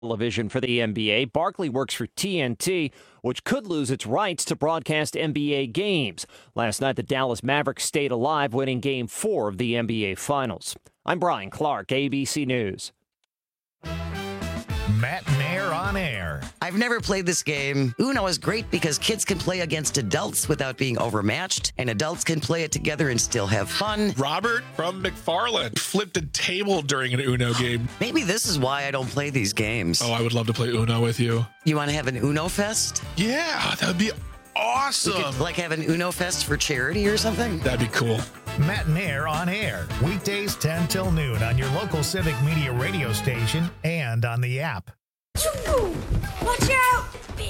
television for the NBA. Barkley works for TNT, which could lose its rights to broadcast NBA games. Last night, the Dallas Mavericks stayed alive, winning Game 4 of the NBA Finals. I'm Brian Clark, ABC News. Matt Nair on air. I've never played this game. Uno is great because kids can play against adults without being overmatched, and adults can play it together and still have fun. Robert from McFarland flipped a table during an Uno game. Maybe this is why I don't play these games. Oh, I would love to play Uno with you. You want to have an Uno Fest? Yeah, that would be awesome. We could, have an Uno Fest for charity or something? That'd be cool. Matt Nair on air. Weekdays 10 till noon on your local Civic Media radio station and on the app. Watch out!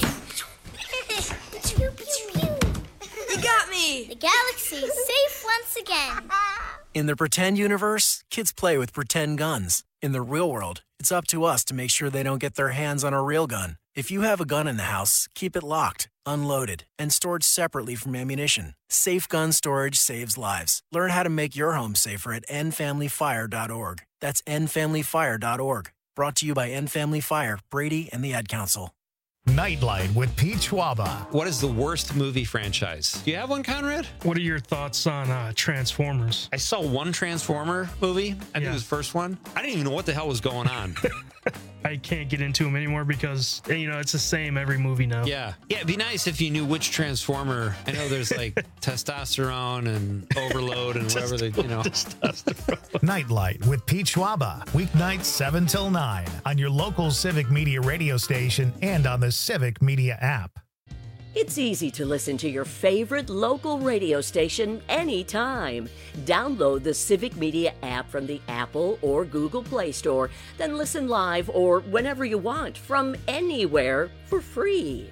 You got me! The galaxy's safe once again. In the pretend universe, kids play with pretend guns. In the real world, it's up to us to make sure they don't get their hands on a real gun. If you have a gun in the house, keep it locked, unloaded, and stored separately from ammunition. Safe gun storage saves lives. Learn how to make your home safer at endfamilyfire.org. That's endfamilyfire.org. Brought to you by End Family Fire, Brady, and the Ad Council. Nightlight with Pete Schwaba. What is the worst movie franchise? Do you have one, Conrad? What are your thoughts on Transformers? I saw one Transformer movie. I think it was the first one. I didn't even know what the hell was going on. I can't get into them anymore because, it's the same every movie now. Yeah. Yeah, it'd be nice if you knew which Transformer. I know there's like testosterone and overload and whatever they, Nightlight with Pete Schwaba. Weeknights 7 till 9 on your local Civic Media radio station and on the Civic Media app. It's easy to listen to your favorite local radio station anytime. Download the Civic Media app from the Apple or Google Play Store, then listen live or whenever you want from anywhere for free.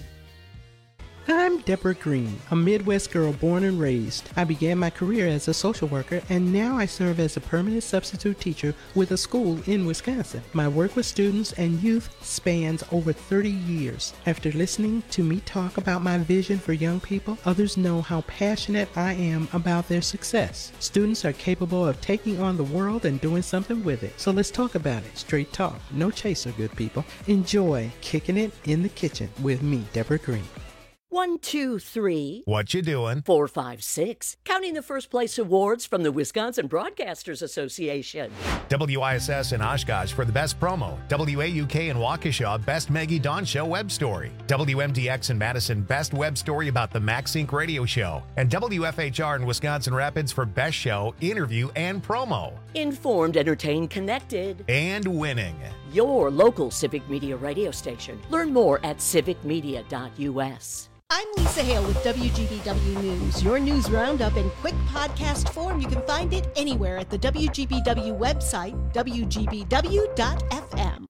I'm Deborah Green, a Midwest girl born and raised. I began my career as a social worker, and now I serve as a permanent substitute teacher with a school in Wisconsin. My work with students and youth spans over 30 years. After listening to me talk about my vision for young people, others know how passionate I am about their success. Students are capable of taking on the world and doing something with it. So let's talk about it. Straight talk, no chaser, good people. Enjoy Kicking It in the Kitchen with me, Deborah Green. 1, 2, 3. What you doing? 4, 5, 6. Counting the first place awards from the Wisconsin Broadcasters Association. WISS in Oshkosh for the best promo. WAUK in Waukesha, best Maggie Dawn Show web story. WMDX in Madison, best web story about the Max Inc. radio show. And WFHR in Wisconsin Rapids for best show, interview, and promo. Informed, entertained, connected. And winning. Your local Civic Media radio station. Learn more at civicmedia.us. I'm Lisa Hale with WGBW News, your news roundup in quick podcast form. You can find it anywhere at the WGBW website, wgbw.fm.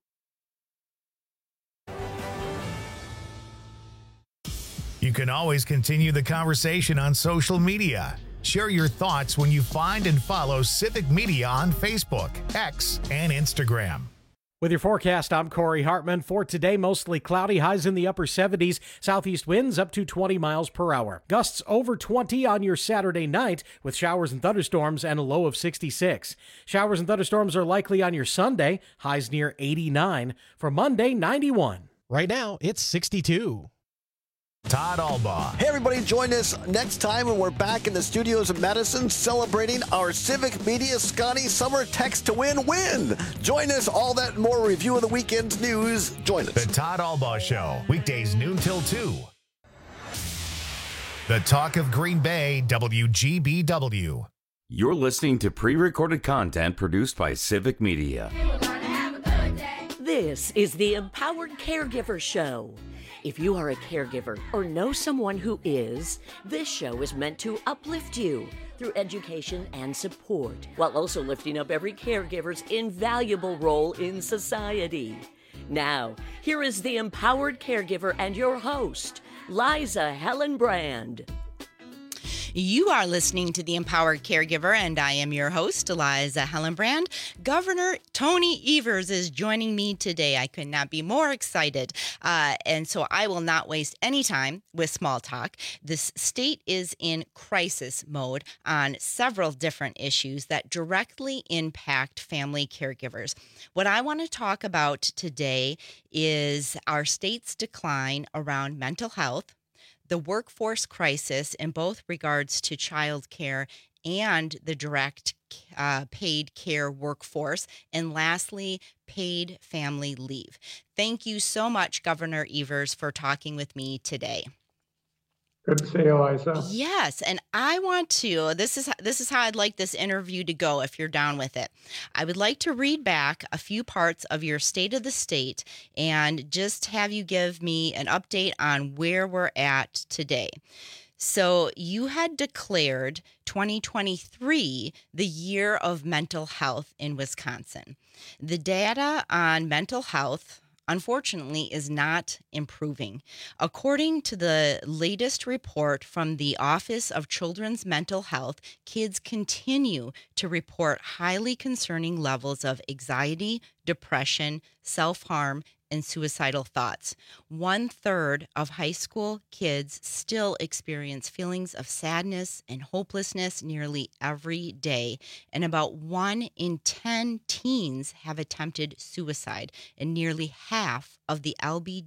You can always continue the conversation on social media. Share your thoughts when you find and follow Civic Media on Facebook, X, and Instagram. With your forecast, I'm Corey Hartman. For today, mostly cloudy, highs in the upper 70s, southeast winds up to 20 miles per hour. Gusts over 20 on your Saturday night with showers and thunderstorms and a low of 66. Showers and thunderstorms are likely on your Sunday, highs near 89. For Monday, 91. Right now, it's 62. Todd Albaugh. Hey, everybody, join us next time when we're back in the studios of Madison celebrating our Civic Media Scotty Summer Text to Win. Join us, all that and more review of the weekend's news. Join us. The Todd Albaugh Show, weekdays noon till 2. The Talk of Green Bay, WGBW. You're listening to pre-recorded content produced by Civic Media. This is the Empowered Caregiver Show. If you are a caregiver or know someone who is, this show is meant to uplift you through education and support, while also lifting up every caregiver's invaluable role in society. Now, here is the Empowered Caregiver and your host, Liza Helen Brand. You are listening to The Empowered Caregiver, and I am your host, Eliza Hellenbrand. Governor Tony Evers is joining me today. I could not be more excited, and so I will not waste any time with small talk. This state is in crisis mode on several different issues that directly impact family caregivers. What I want to talk about today is our state's decline around mental health, the workforce crisis in both regards to child care and the direct paid care workforce, and lastly, paid family leave. Thank you so much, Governor Evers, for talking with me today. Good to see you, Eliza. Yes, and I want to, this is how I'd like this interview to go, if you're down with it. I would like to read back a few parts of your State of the State and just have you give me an update on where we're at today. So you had declared 2023 the year of mental health in Wisconsin. The data on mental health, unfortunately, is not improving. According to the latest report from the Office of Children's Mental Health, kids continue to report highly concerning levels of anxiety, depression, self-harm, and suicidal thoughts. 1/3 of high school kids still experience feelings of sadness and hopelessness nearly every day, and about 1 in 10 teens have attempted suicide, and nearly half of the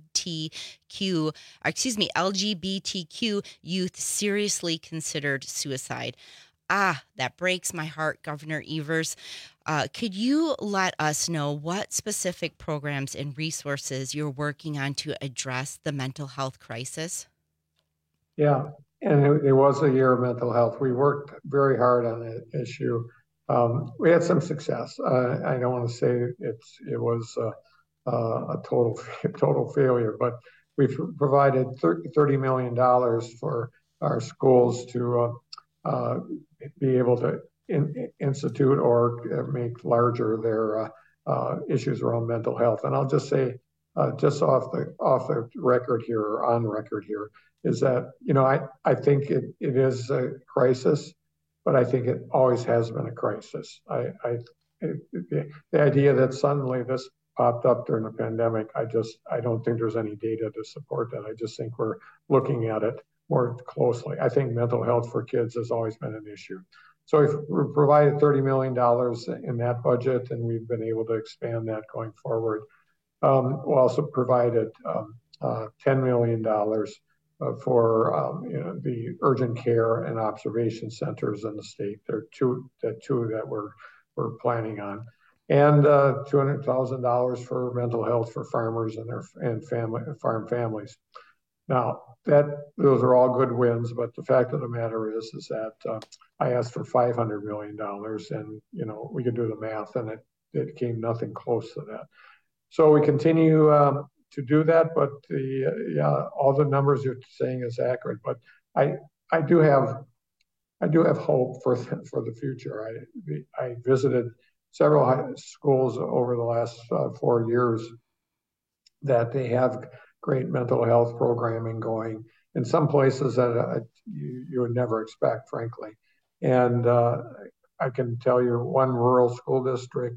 LGBTQ youth seriously considered suicide. That breaks my heart, Governor Evers. Could you let us know what specific programs and resources you're working on to address the mental health crisis? Yeah, and it was a year of mental health. We worked very hard on that issue. We had some success. I don't want to say it was a total failure, but we've provided $30 million for our schools to be able to institute or make larger their issues around mental health. And I'll just say, just off the record here, or on record here, is that, I think it is a crisis, but I think it always has been a crisis. The idea that suddenly this popped up during the pandemic, I don't think there's any data to support that. I just think we're looking at it more closely. I think mental health for kids has always been an issue. So we've provided $30 million in that budget, and we've been able to expand that going forward. We also provided $10 million for the urgent care and observation centers in the state. There are two that we're planning on, and $200,000 for mental health for farmers and farm families. Now, those are all good wins, but the fact of the matter is that I asked for $500 million, and we could do the math, and it came nothing close to that. So we continue to do that, but all the numbers you're saying is accurate. But I do have hope for the future. I visited several high schools over the last 4 years that they have great mental health programming going in some places that you would never expect, frankly. And I can tell you one rural school district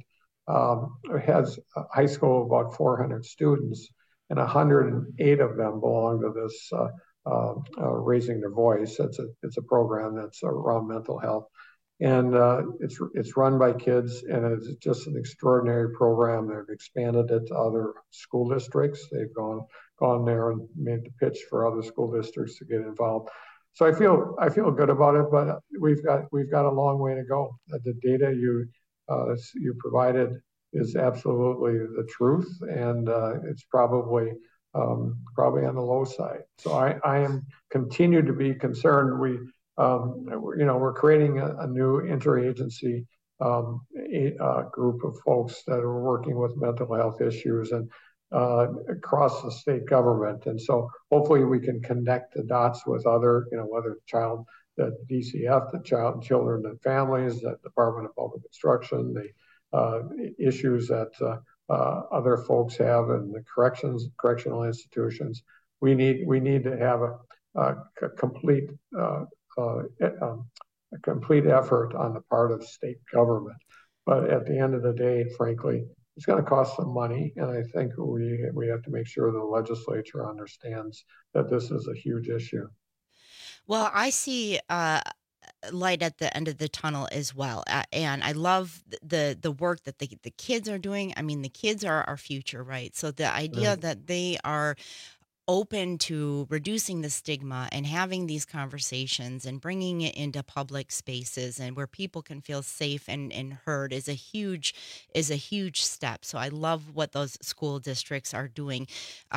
has a high school of about 400 students, and 108 of them belong to this Raising Their Voice. It's a program that's around mental health. And it's run by kids, and it's just an extraordinary program. They've expanded it to other school districts. They've gone there and made the pitch for other school districts to get involved. So I feel good about it, but we've got a long way to go. The data you provided is absolutely the truth, and it's probably on the low side. So I am continue to be concerned. We're creating a new interagency group of folks that are working with mental health issues and across the state government. And so hopefully we can connect the dots with other, whether the DCF, the Children and Families, the Department of Public Instruction, the issues that other folks have in the correctional institutions. We need to have a complete a complete effort on the part of state government. But at the end of the day, frankly, it's going to cost some money, and I think we have to make sure the legislature understands that this is a huge issue. Well, I see light at the end of the tunnel as well, and I love the work that the kids are doing. I mean, the kids are our future, right? So the idea that they are open to reducing the stigma and having these conversations and bringing it into public spaces and where people can feel safe and heard is a huge step. So I love what those school districts are doing.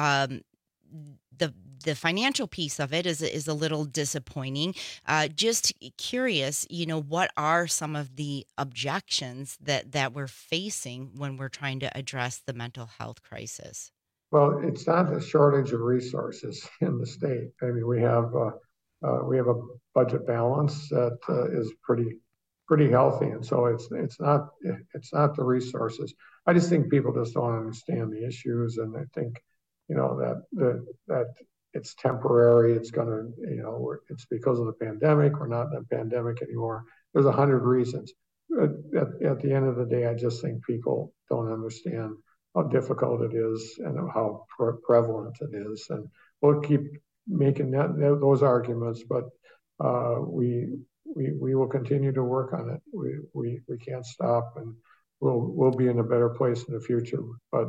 The financial piece of it is a little disappointing. Just curious, what are some of the objections that we're facing when we're trying to address the mental health crisis? Well, it's not a shortage of resources in the state. I mean, we have a budget balance that is pretty healthy, and so it's not the resources. I just think people just don't understand the issues, and I think that it's temporary. It's gonna it's because of the pandemic. We're not in a pandemic anymore. There's 100 reasons. At the end of the day, I just think people don't understand how difficult it is and how prevalent it is. And we'll keep making those arguments, but we will continue to work on it. We can't stop, and we'll be in a better place in the future. But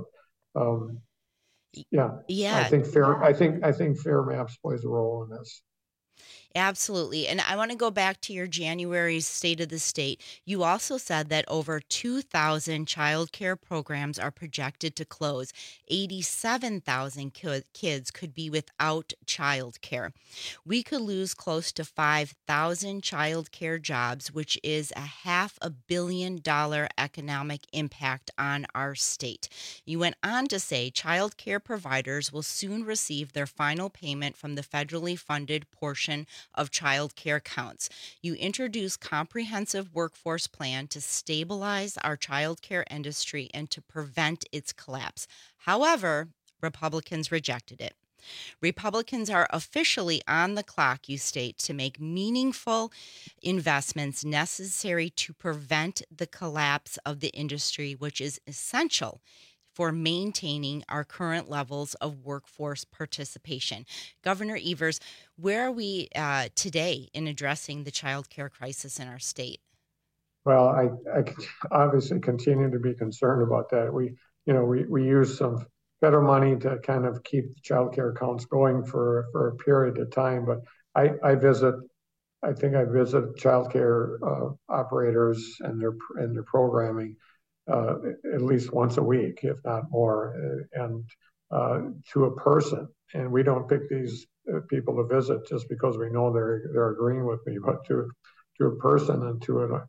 yeah, I think Fair Maps plays a role in this. Absolutely. And I want to go back to your January State of the State. You also said that over 2,000 child care programs are projected to close. 87,000 kids could be without child care. We could lose close to 5,000 child care jobs, which is a $500 million economic impact on our state. You went on to say child care providers will soon receive their final payment from the federally funded portion of child care counts. You introduced comprehensive workforce plan to stabilize our child care industry and to prevent its collapse. However, Republicans rejected it. Republicans are officially on the clock, you state, to make meaningful investments necessary to prevent the collapse of the industry, which is essential for maintaining our current levels of workforce participation. Governor Evers, where are we today in addressing the child care crisis in our state? Well, I obviously continue to be concerned about that. We use some federal money to kind of keep the child care accounts going for a period of time, but I visit child care operators and their programming at least once a week, if not more, and to a person. And we don't pick these people to visit just because we know they're agreeing with me, but to a person and to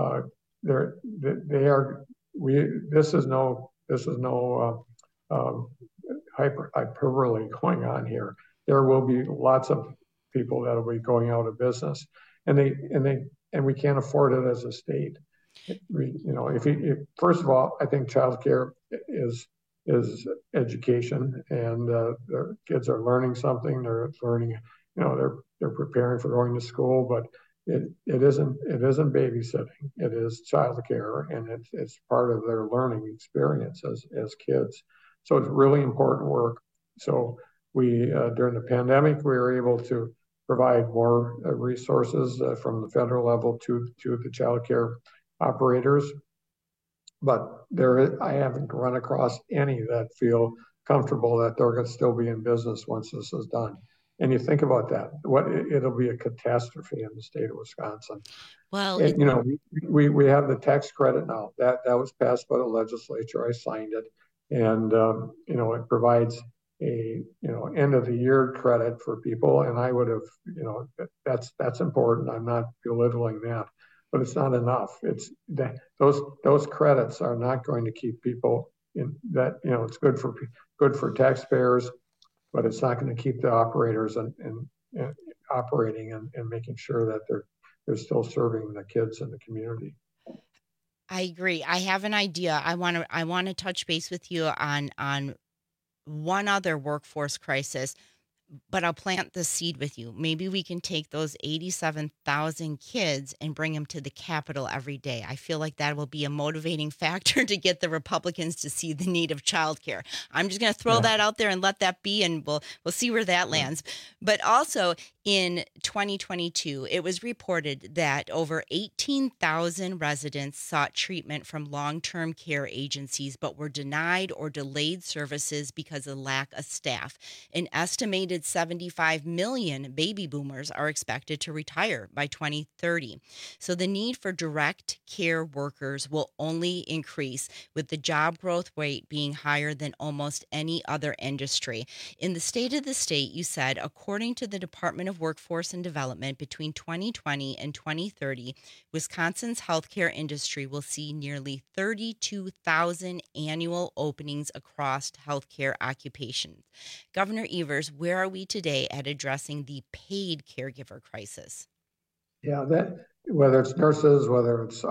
this is no hyperbole going on here. There will be lots of people that will be going out of business, and we can't afford it as a state. First of all, I think childcare is education, and the kids are learning something. They're learning, they're preparing for going to school, but it isn't babysitting. It is childcare, and it's part of their learning experience as kids. So it's really important work. So we during the pandemic, we were able to provide more resources from the federal level to the childcare operators, but I haven't run across any that feel comfortable that they're going to still be in business once this is done. And you think about that, it'll be a catastrophe in the state of Wisconsin. Well, we have the tax credit now. That was passed by the legislature. I signed it, and it provides a end of the year credit for people. And I would have, that's important. I'm not belittling that. But it's not enough. It's those credits are not going to keep people in that. It's good for taxpayers, but it's not going to keep the operators and operating and making sure that they're still serving the kids in the community. I agree. I have an idea. I want to touch base with you on one other workforce crisis. But I'll plant the seed with you. Maybe we can take those 87,000 kids and bring them to the Capitol every day. I feel like that will be a motivating factor to get the Republicans to see the need of childcare. I'm just going to throw that out there and let that be, and we'll see where that lands. But also in 2022, it was reported that over 18,000 residents sought treatment from long-term care agencies but were denied or delayed services because of lack of staff. An estimated 75 million baby boomers are expected to retire by 2030. So the need for direct care workers will only increase, with the job growth rate being higher than almost any other industry. In the State of the State, you said, according to the Department of Workforce and Development, between 2020 and 2030, Wisconsin's healthcare industry will see nearly 32,000 annual openings across healthcare occupations. Governor Evers, where are we today at addressing the paid caregiver crisis? Yeah, that whether it's nurses, whether it's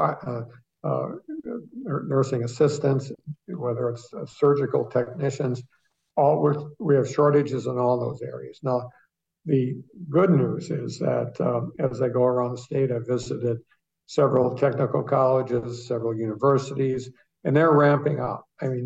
nursing assistants, whether it's surgical technicians, we have shortages in all those areas. Now, the good news is that as I go around the state, I visited several technical colleges, several universities, and they're ramping up. I mean,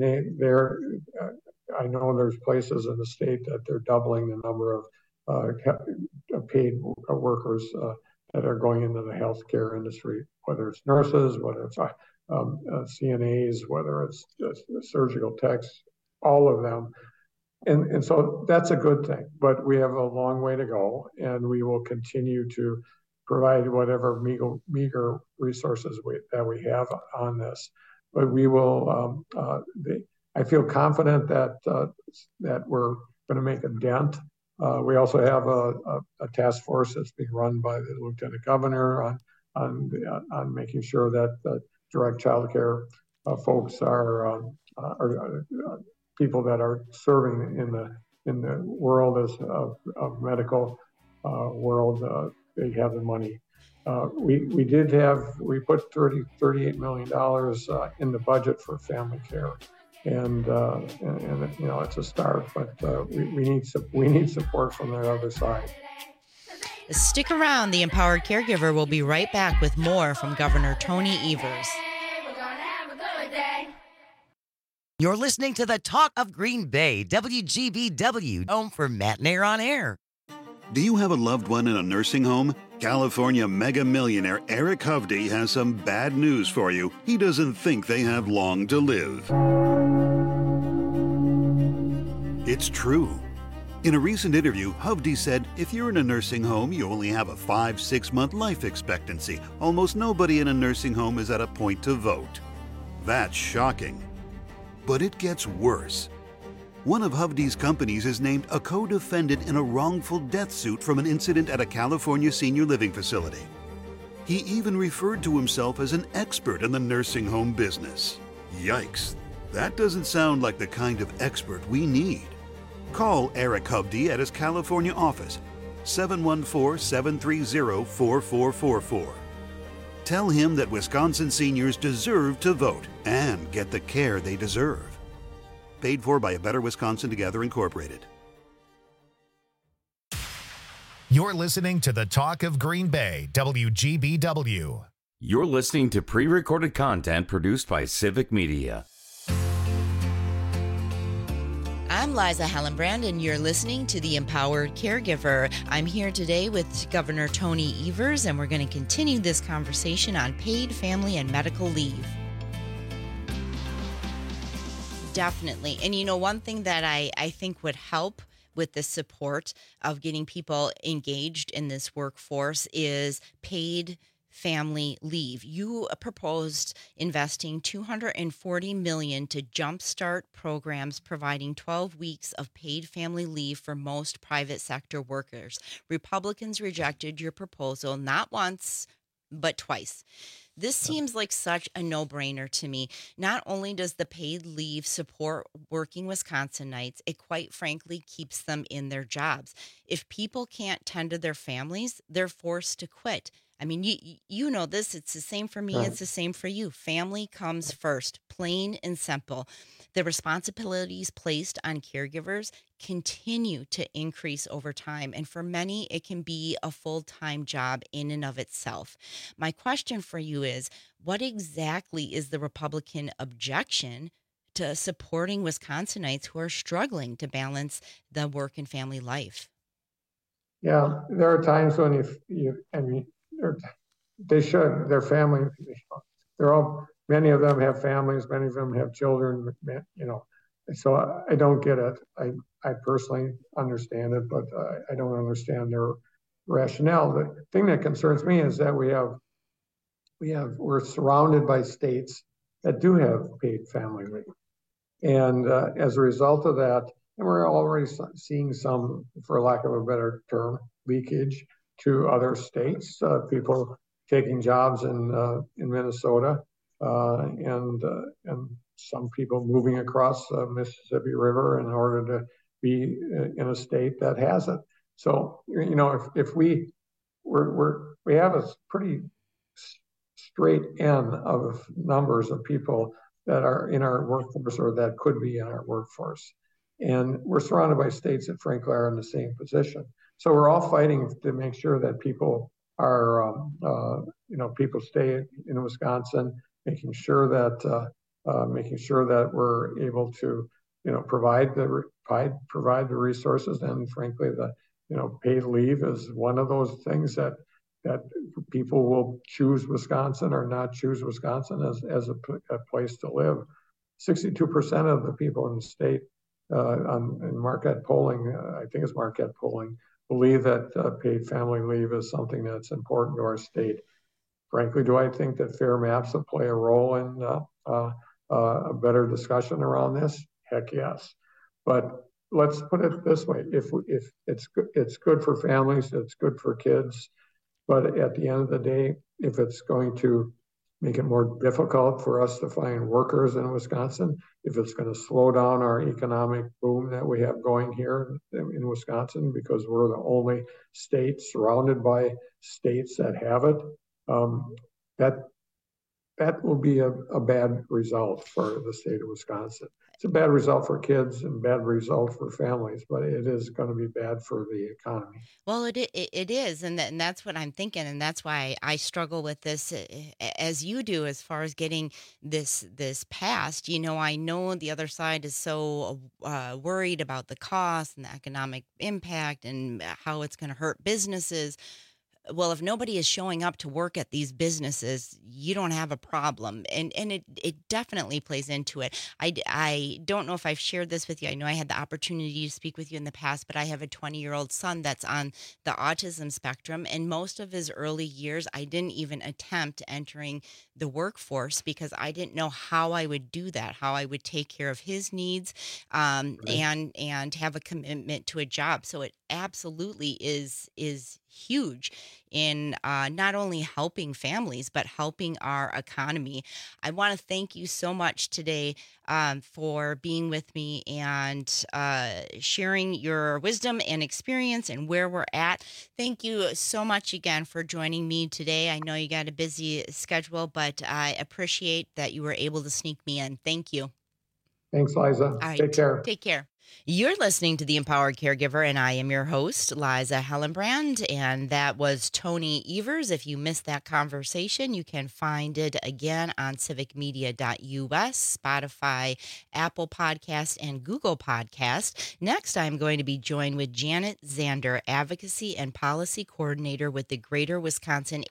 I know there's places in the state that they're doubling the number of paid workers that are going into the healthcare industry, whether it's nurses, whether it's CNAs, whether it's surgical techs, all of them. And so that's a good thing, but we have a long way to go, and we will continue to provide whatever meager resources that we have on this. But we will, I feel confident that we're going to make a dent. We also have a task force that's being run by the Lieutenant Governor on making sure that the direct child care folks are people that are serving in the world of medical world. They have the money. We put $38 million in the budget for family care, and you know, it's a start, but we need support from the other side. Stick around. The Empowered Caregiver will be right back with more from Governor Tony Evers. You're listening to the Talk of Green Bay, WGBW, home for Matt and Air on Air. Do you have a loved one in a nursing home? California mega millionaire Eric Hovde has some bad news for you. He doesn't think they have long to live. It's true. In a recent interview, Hovde said, if you're in a nursing home, you only have a 5-6 month life expectancy. Almost nobody in a nursing home is at a point to vote. That's shocking. But it gets worse. One of Hovde's companies is named a co-defendant in a wrongful death suit from an incident at a California senior living facility. He even referred to himself as an expert in the nursing home business. Yikes, that doesn't sound like the kind of expert we need. Call Eric Hovde at his California office, 714-730-4444. Tell him that Wisconsin seniors deserve to vote and get the care they deserve. Paid for by A Better Wisconsin Together, Incorporated. You're listening to the Talk of Green Bay, WGBW. You're listening to pre-recorded content produced by Civic Media. I'm Liza Hallenbrand, and you're listening to The Empowered Caregiver. I'm here today with Governor Tony Evers, and we're going to continue this conversation on paid family and medical leave. Definitely. And you know, one thing that I think would help with the support of getting people engaged in this workforce is paid family leave. You proposed investing $240 million to jumpstart programs providing 12 weeks of paid family leave for most private sector workers. Republicans rejected your proposal not once, but twice. This seems like such a no-brainer to me. Not only does the paid leave support working Wisconsinites, it quite frankly keeps them in their jobs. If people can't tend to their families, they're forced to quit. I mean, you know this. It's the same for me. Right. It's the same for you. Family comes first, plain and simple. The responsibilities placed on caregivers continue to increase over time. And for many, it can be a full-time job in and of itself. My question for you is, what exactly is the Republican objection to supporting Wisconsinites who are struggling to balance the work and family life? Yeah, there are times when their family, many of them have families, many of them have children, so I don't get it. I personally understand it, but I don't understand their rationale. The thing that concerns me is that we're surrounded by states that do have paid family leave. And as a result of that, and we're already seeing some, for lack of a better term, leakage to other states, people taking jobs in Minnesota, and some people moving across the Mississippi River in order to be in a state that has it. So, if we have a pretty straight end of numbers of people that are in our workforce or that could be in our workforce. And we're surrounded by states that frankly are in the same position. So we're all fighting to make sure that people are, people stay in Wisconsin, making sure that we're able to, provide the resources. And frankly, paid leave is one of those things that people will choose Wisconsin or not choose Wisconsin as a place to live. 62% of the people in the state in Marquette polling, I think it's Marquette polling, believe that paid family leave is something that's important to our state. Frankly, do I think that fair maps will play a role in a better discussion around this? Heck yes. But let's put it this way: if it's good for families, it's good for kids. But at the end of the day, if it's going to make it more difficult for us to find workers in Wisconsin, if it's going to slow down our economic boom that we have going here in Wisconsin, because we're the only state surrounded by states that have it, that will be a bad result for the state of Wisconsin. It's a bad result for kids and bad result for families, but it is going to be bad for the economy. Well, it is, and that's what I'm thinking, and that's why I struggle with this as you do, as far as getting this passed. I know the other side is so worried about the cost and the economic impact and how it's going to hurt businesses. Well, if nobody is showing up to work at these businesses, you don't have a problem. And it definitely plays into it. I don't know if I've shared this with you. I know I had the opportunity to speak with you in the past, but I have a 20-year-old son that's on the autism spectrum. And most of his early years, I didn't even attempt entering the workforce because I didn't know how I would do that, how I would take care of his needs, right, and have a commitment to a job. So it absolutely is huge in not only helping families, but helping our economy. I want to thank you so much today for being with me and sharing your wisdom and experience and where we're at. Thank you so much again for joining me today. I know you got a busy schedule, but I appreciate that you were able to sneak me in. Thank you. Thanks, Liza. All right, take care. Take care. You're listening to The Empowered Caregiver, and I am your host, Liza Hellenbrand, and that was Tony Evers. If you missed that conversation, you can find it again on civicmedia.us, Spotify, Apple Podcast, and Google Podcast. Next, I'm going to be joined with Janet Zander, Advocacy and Policy Coordinator with the Greater Wisconsin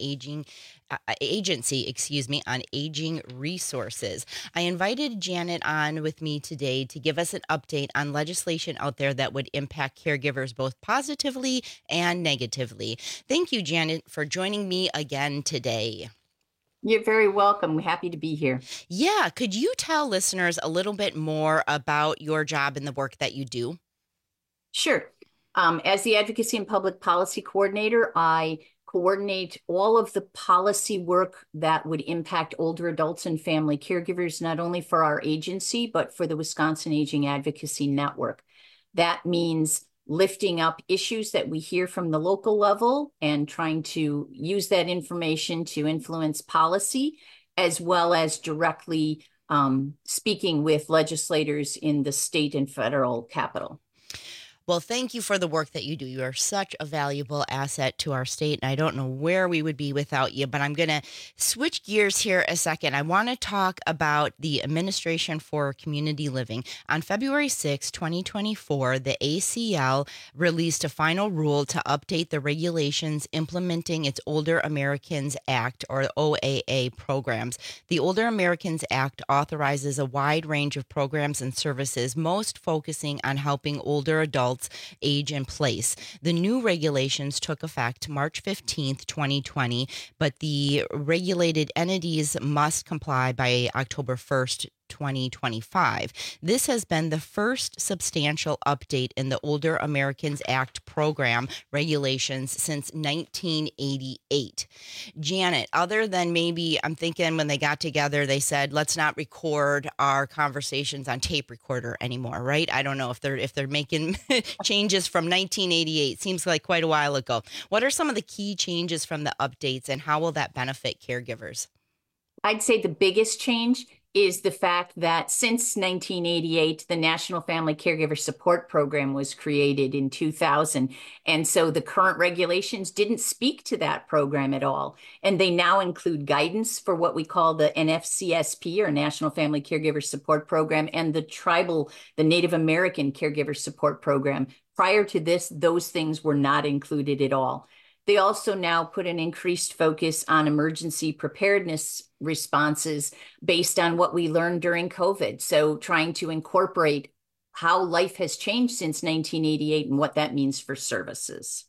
Agency on Aging Resources. I invited Janet on with me today to give us an update on legislation out there that would impact caregivers both positively and negatively. Thank you, Janet, for joining me again today. You're very welcome. We're happy to be here. Yeah. Could you tell listeners a little bit more about your job and the work that you do? Sure. As the Advocacy and Public Policy Coordinator, I coordinate all of the policy work that would impact older adults and family caregivers, not only for our agency, but for the Wisconsin Aging Advocacy Network. That means lifting up issues that we hear from the local level and trying to use that information to influence policy, as well as directly speaking with legislators in the state and federal capital. Well, thank you for the work that you do. You are such a valuable asset to our state, and I don't know where we would be without you, but I'm going to switch gears here a second. I want to talk about the Administration for Community Living. On February 6, 2024, the ACL released a final rule to update the regulations implementing its Older Americans Act, or OAA programs. The Older Americans Act authorizes a wide range of programs and services, most focusing on helping older adults age in place. The new regulations took effect March 15th, 2020, but the regulated entities must comply by October 1st, 2025. This has been the first substantial update in the Older Americans Act program regulations since 1988. Janet, other than maybe, I'm thinking when they got together, they said, let's not record our conversations on tape recorder anymore, right? I don't know if they're making changes from 1988. Seems like quite a while ago. What are some of the key changes from the updates, and how will that benefit caregivers? I'd say the biggest change is the fact that since 1988, the National Family Caregiver Support Program was created in 2000. And so the current regulations didn't speak to that program at all. And they now include guidance for what we call the NFCSP, or National Family Caregiver Support Program, and the Native American Caregiver Support Program. Prior to this, those things were not included at all. They also now put an increased focus on emergency preparedness responses based on what we learned during COVID. So trying to incorporate how life has changed since 1988 and what that means for services.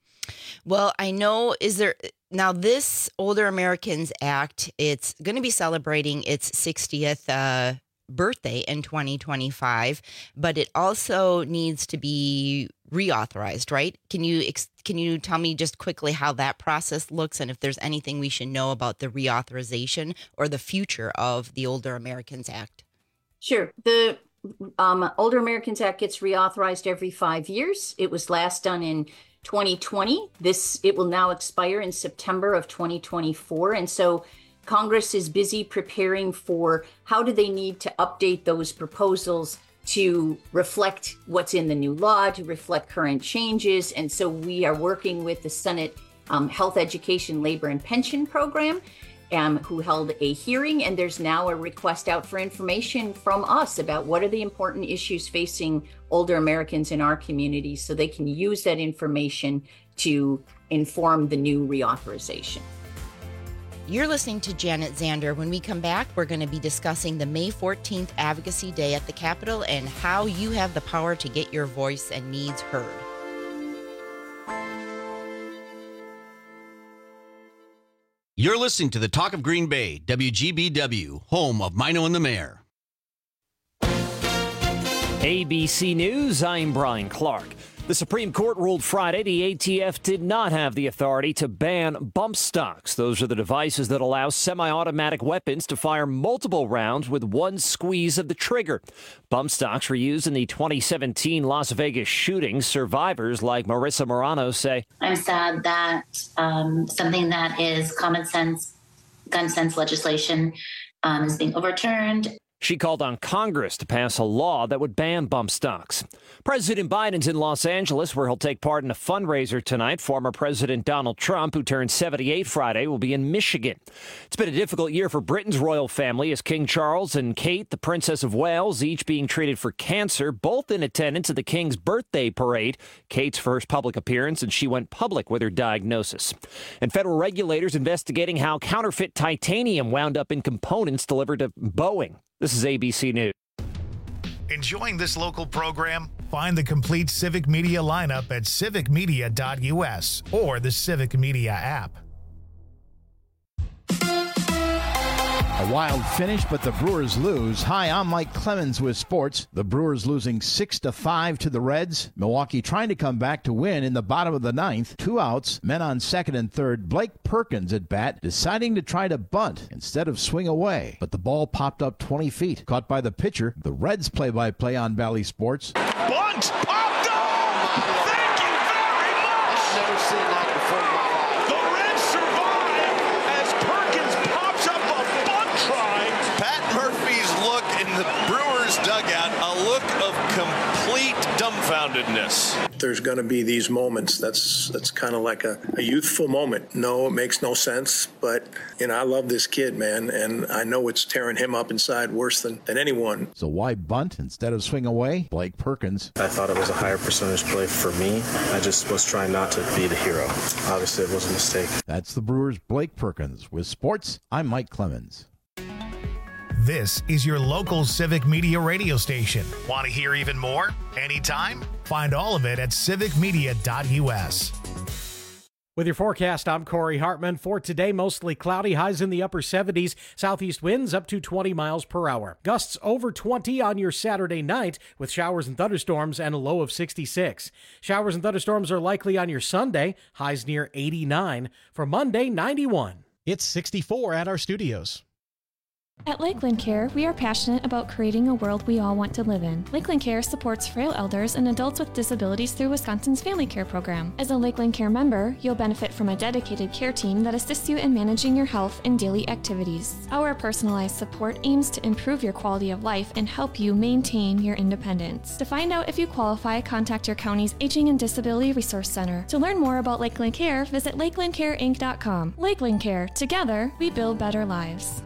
Well, I know, now this Older Americans Act, it's going to be celebrating its 60th birthday in 2025, but it also needs to be reauthorized, right? Can you tell me just quickly how that process looks, and if there's anything we should know about the reauthorization or the future of the Older Americans Act? Sure. The Older Americans Act gets reauthorized every 5 years. It was last done in 2020. It will now expire in September of 2024. And so Congress is busy preparing for how do they need to update those proposals to reflect what's in the new law, to reflect current changes. And so we are working with the Senate Health, Education, Labor, and Pension Program, who held a hearing. And there's now a request out for information from us about what are the important issues facing older Americans in our community, so they can use that information to inform the new reauthorization. You're listening to Janet Zander. When we come back, we're going to be discussing the May 14th Advocacy Day at the Capitol and how you have the power to get your voice and needs heard. You're listening to the Talk of Green Bay, WGBW, home of Mino and the Mayor. ABC News, I'm Brian Clark. The Supreme Court ruled Friday the ATF did not have the authority to ban bump stocks. Those are the devices that allow semi-automatic weapons to fire multiple rounds with one squeeze of the trigger. Bump stocks were used in the 2017 Las Vegas shooting. Survivors like Marissa Morano say, I'm sad that something that is common sense, gun sense legislation is being overturned. She called on Congress to pass a law that would ban bump stocks. President Biden's in Los Angeles, where he'll take part in a fundraiser tonight. Former President Donald Trump, who turned 78 Friday, will be in Michigan. It's been a difficult year for Britain's royal family, as King Charles and Kate, the Princess of Wales, each being treated for cancer, both in attendance at the King's birthday parade, Kate's first public appearance, and she went public with her diagnosis. And federal regulators investigating how counterfeit titanium wound up in components delivered to Boeing. This is ABC News. Enjoying this local program? Find the complete Civic Media lineup at civicmedia.us or the Civic Media app. A wild finish, but the Brewers lose. Hi, I'm Mike Clemens with sports. The Brewers losing 6-5 to the Reds. Milwaukee trying to come back to win in the bottom of the ninth. 2 outs, men on second and third. Blake Perkins at bat, deciding to try to bunt instead of swing away. But the ball popped up 20 feet. Caught by the pitcher. The Reds play-by-play on Valley Sports. Bunt! Popped up! Thank you very much. I've never seen that before in my life. The Reds survive as Perkins pops up a bunt try. Pat Murphy's look in the Brewers dugout, a look of complete dumbfoundedness. There's going to be these moments. That's kind of like a youthful moment. No, it makes no sense, but I love this kid, man, and I know it's tearing him up inside worse than anyone. So why bunt instead of swing away? Blake Perkins. I thought it was a higher percentage play for me. I just was trying not to be the hero. Obviously, it was a mistake. That's the Brewers' Blake Perkins. With sports, I'm Mike Clemens. This is your local Civic Media radio station. Want to hear even more? Anytime? Find all of it at civicmedia.us. With your forecast, I'm Corey Hartman. For today, mostly cloudy, highs in the upper 70s, southeast winds up to 20 miles per hour. Gusts over 20 on your Saturday night with showers and thunderstorms and a low of 66. Showers and thunderstorms are likely on your Sunday, highs near 89. For Monday, 91. It's 64 at our studios. At Lakeland Care, we are passionate about creating a world we all want to live in. Lakeland Care supports frail elders and adults with disabilities through Wisconsin's Family Care Program. As a Lakeland Care member, you'll benefit from a dedicated care team that assists you in managing your health and daily activities. Our personalized support aims to improve your quality of life and help you maintain your independence. To find out if you qualify, contact your county's Aging and Disability Resource Center. To learn more about Lakeland Care, visit lakelandcareinc.com. Lakeland Care. Together, we build better lives.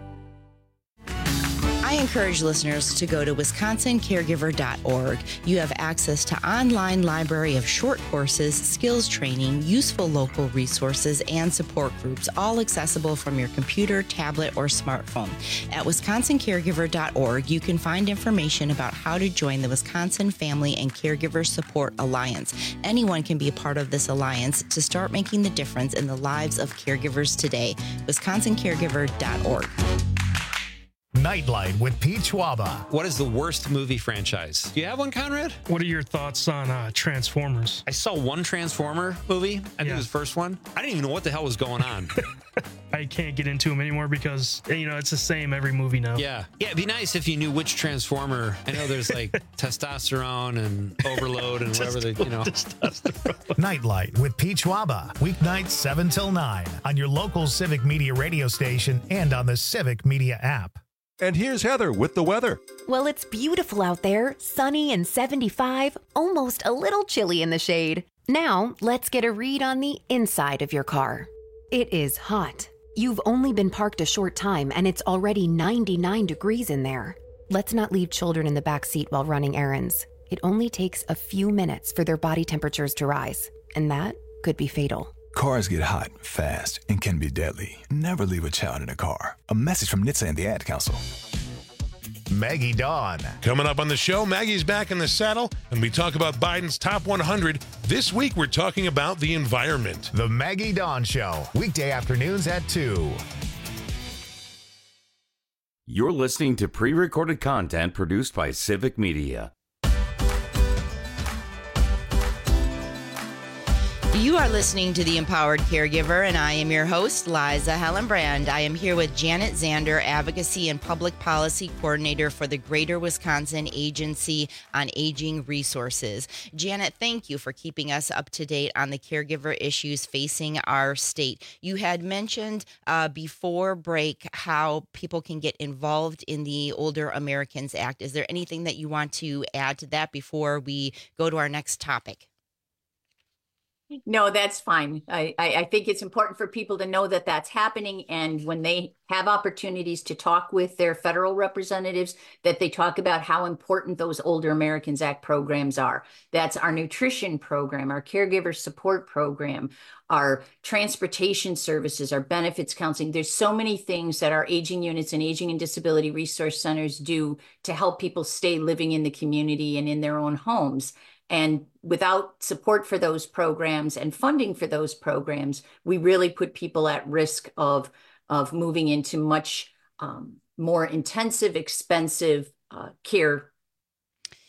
I encourage listeners to go to wisconsincaregiver.org. You have access to online library of short courses, skills training, useful local resources, and support groups, all accessible from your computer, tablet, or smartphone. At wisconsincaregiver.org, you can find information about how to join the Wisconsin Family and Caregiver Support Alliance. Anyone can be a part of this alliance to start making the difference in the lives of caregivers today. wisconsincaregiver.org. Nightlight with Pete Schwaba. What is the worst movie franchise? Do you have one, Conrad? What are your thoughts on Transformers? I saw one Transformer movie. I think it was the first one. I didn't even know what the hell was going on. I can't get into them anymore because, it's the same every movie now. Yeah. Yeah, it'd be nice if you knew which Transformer. I know there's like testosterone and overload and whatever Nightlight with Pete Schwaba. Weeknights 7 till 9 on your local Civic Media radio station and on the Civic Media app. And here's Heather with the weather. Well, it's beautiful out there, sunny and 75, almost a little chilly in the shade. Now, let's get a read on the inside of your car. It is hot. You've only been parked a short time and it's already 99 degrees in there. Let's not leave children in the back seat while running errands. It only takes a few minutes for their body temperatures to rise, and that could be fatal. Cars get hot fast and can be deadly. Never leave a child in a car. A message from NHTSA and the Ad Council. Maggie Dawn. Coming up on the show, Maggie's back in the saddle, and we talk about Biden's top 100. This week, we're talking about the environment. The Maggie Dawn Show, weekday afternoons at 2. You're listening to pre-recorded content produced by Civic Media. You are listening to The Empowered Caregiver, and I am your host, Liza Hellenbrand. I am here with Janet Zander, Advocacy and Public Policy Coordinator for the Greater Wisconsin Agency on Aging Resources. Janet, thank you for keeping us up to date on the caregiver issues facing our state. You had mentioned before break how people can get involved in the Older Americans Act. Is there anything that you want to add to that before we go to our next topic? No, that's fine. I think it's important for people to know that that's happening. And when they have opportunities to talk with their federal representatives, that they talk about how important those Older Americans Act programs are. That's our nutrition program, our caregiver support program, our transportation services, our benefits counseling. There's so many things that our aging units and aging and disability resource centers do to help people stay living in the community and in their own homes. And without support for those programs and funding for those programs, we really put people at risk of moving into much more intensive, expensive care.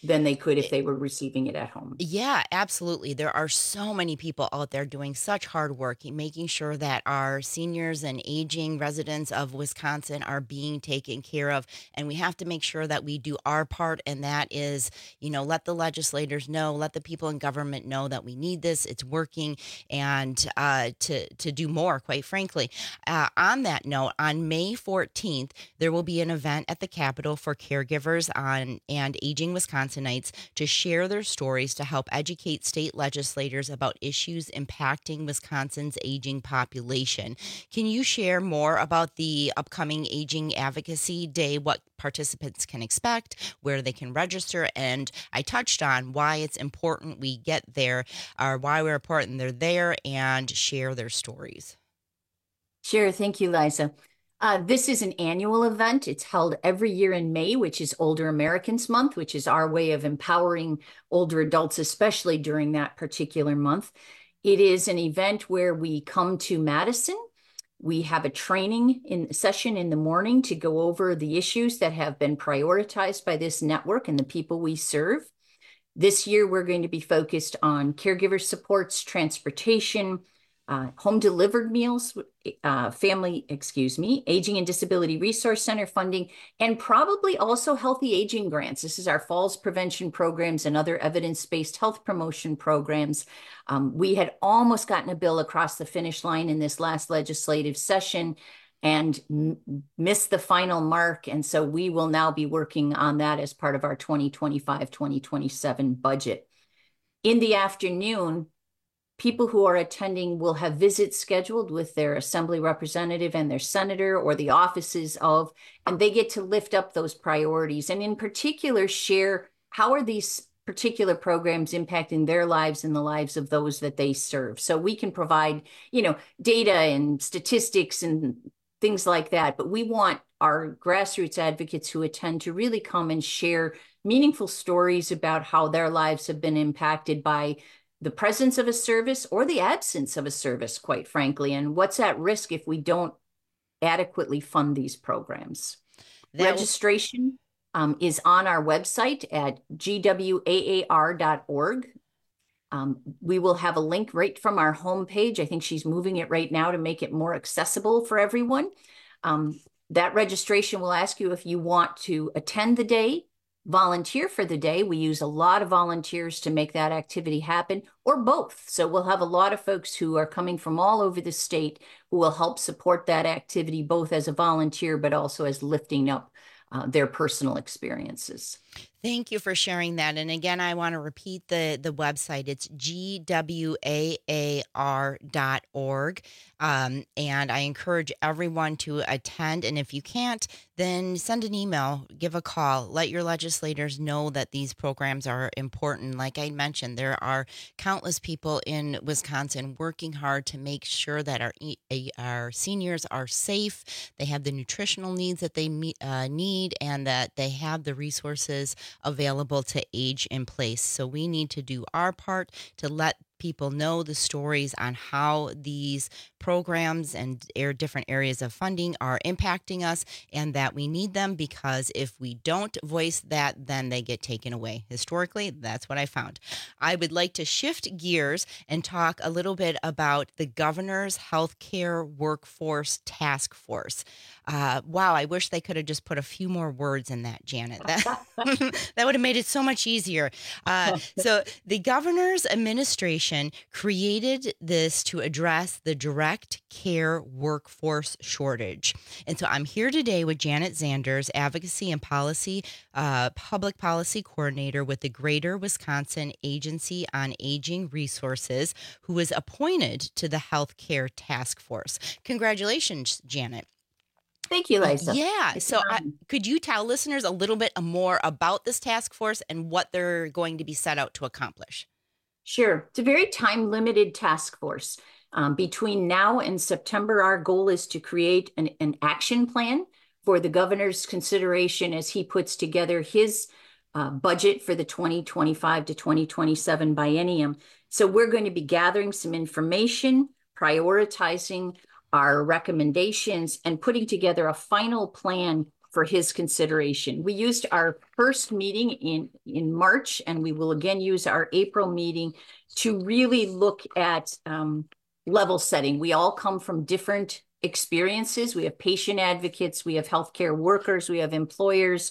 than they could if they were receiving it at home. Yeah, absolutely. There are so many people out there doing such hard work, making sure that our seniors and aging residents of Wisconsin are being taken care of. And we have to make sure that we do our part. And that is, let the legislators know, let the people in government know that we need this, it's working, and to do more, quite frankly. On that note, on May 14th, there will be an event at the Capitol for caregivers and aging Wisconsinites to share their stories to help educate state legislators about issues impacting Wisconsin's aging population. Can you share more about the upcoming Aging Advocacy Day, what participants can expect, where they can register? And I touched on why it's important we get there, or why we're important they're there, and share their stories. Sure. Thank you, Liza. This is an annual event. It's held every year in May, which is Older Americans Month, which is our way of empowering older adults, especially during that particular month. It is an event where we come to Madison. We have a training session in the morning to go over the issues that have been prioritized by this network and the people we serve. This year, we're going to be focused on caregiver supports, transportation, home delivered meals, Aging and Disability Resource Center funding, and probably also healthy aging grants. This is our falls prevention programs and other evidence-based health promotion programs. We had almost gotten a bill across the finish line in this last legislative session and missed the final mark. And so we will now be working on that as part of our 2025-2027 budget. In the afternoon, people who are attending will have visits scheduled with their assembly representative and their senator or the offices of, and they get to lift up those priorities and in particular share how are these particular programs impacting their lives and the lives of those that they serve. So we can provide, data and statistics and things like that, but we want our grassroots advocates who attend to really come and share meaningful stories about how their lives have been impacted by the presence of a service or the absence of a service, quite frankly, and what's at risk if we don't adequately fund these programs. Registration is on our website at gwaar.org. We will have a link right from our homepage. I think she's moving it right now to make it more accessible for everyone. That registration will ask you if you want to attend the day, volunteer for the day. We use a lot of volunteers to make that activity happen, or both. So we'll have a lot of folks who are coming from all over the state who will help support that activity, both as a volunteer, but also as lifting up their personal experiences. Thank you for sharing that. And again, I want to repeat the website. It's gwaar.org. And I encourage everyone to attend. And if you can't, then send an email, give a call, let your legislators know that these programs are important. Like I mentioned, there are countless people in Wisconsin working hard to make sure that our seniors are safe, they have the nutritional needs that they need, and that they have the resources available to age in place. So we need to do our part to let people know the stories on how these programs and different areas of funding are impacting us, and that we need them, because if we don't voice that, then they get taken away. Historically, that's what I found. I would like to shift gears and talk a little bit about the Governor's Healthcare Workforce Task Force. Wow, I wish they could have just put a few more words in that, Janet. That would have made it so much easier. So the Governor's administration created this to address the direct care workforce shortage. And so I'm here today with Janet Zanders, Advocacy and Policy, Public Policy Coordinator with the Greater Wisconsin Agency on Aging Resources, who was appointed to the Healthcare Task Force. Congratulations, Janet. Thank you, Liza. Yeah. So could you tell listeners a little bit more about this task force and what they're going to be set out to accomplish? Sure. It's a very time-limited task force. Between now and September, our goal is to create an action plan for the governor's consideration as he puts together his budget for the 2025 to 2027 biennium. So we're going to be gathering some information, prioritizing our recommendations, and putting together a final plan for his consideration. We used our first meeting in March, and we will again use our April meeting to really look at level setting. We all come from different experiences. We have patient advocates, we have healthcare workers, we have employers,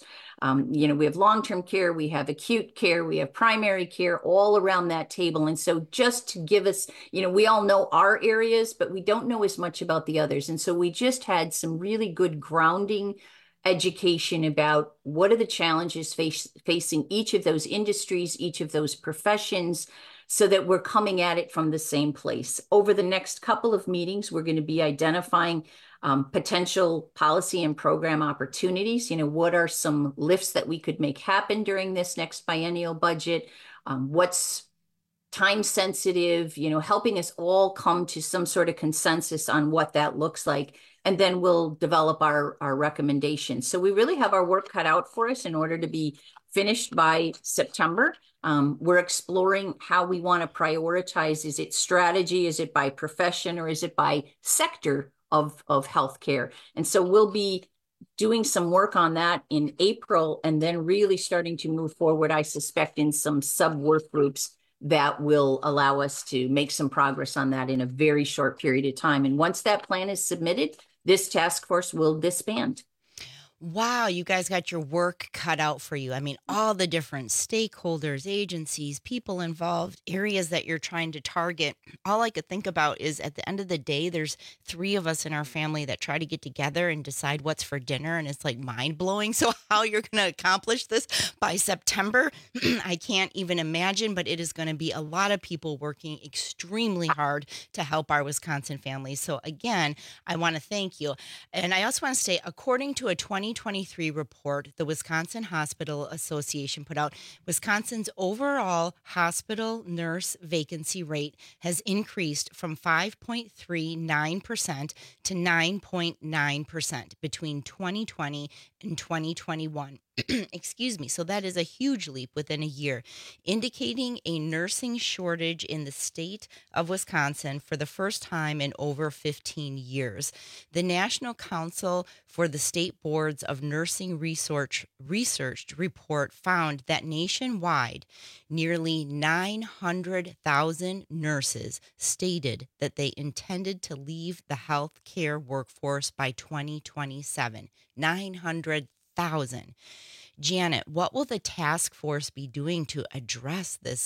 we have long-term care, we have acute care, we have primary care, all around that table. And so just to give us, we all know our areas, but we don't know as much about the others. And so we just had some really good grounding education about what are the challenges facing each of those industries, each of those professions, so that we're coming at it from the same place. Over the next couple of meetings, we're going to be identifying potential policy and program opportunities. What are some lifts that we could make happen during this next biennial budget? What's time sensitive, helping us all come to some sort of consensus on what that looks like. And then we'll develop our recommendations. So we really have our work cut out for us in order to be finished by September. We're exploring how we want to prioritize. Is it strategy? Is it by profession? Or is it by sector of healthcare? And so we'll be doing some work on that in April, and then really starting to move forward, I suspect, in some sub-work groups that will allow us to make some progress on that in a very short period of time. And once that plan is submitted, this task force will disband. Wow, you guys got your work cut out for you. I mean, all the different stakeholders, agencies, people involved, areas that you're trying to target. All I could think about is at the end of the day, there's 3 of us in our family that try to get together and decide what's for dinner. And it's like mind blowing. So how you're going to accomplish this by September, I can't even imagine, but it is going to be a lot of people working extremely hard to help our Wisconsin families. So again, I want to thank you. And I also want to say, according to a 2023 report the Wisconsin Hospital Association put out, Wisconsin's overall hospital nurse vacancy rate has increased from 5.39% to 9.9% between 2020 and 2021. Excuse me. So that is a huge leap within a year, indicating a nursing shortage in the state of Wisconsin for the first time in over 15 years. The National Council for the State Boards of Nursing Research report found that nationwide, nearly 900,000 nurses stated that they intended to leave the healthcare workforce by 2027. 900,000. Janet, what will the task force be doing to address this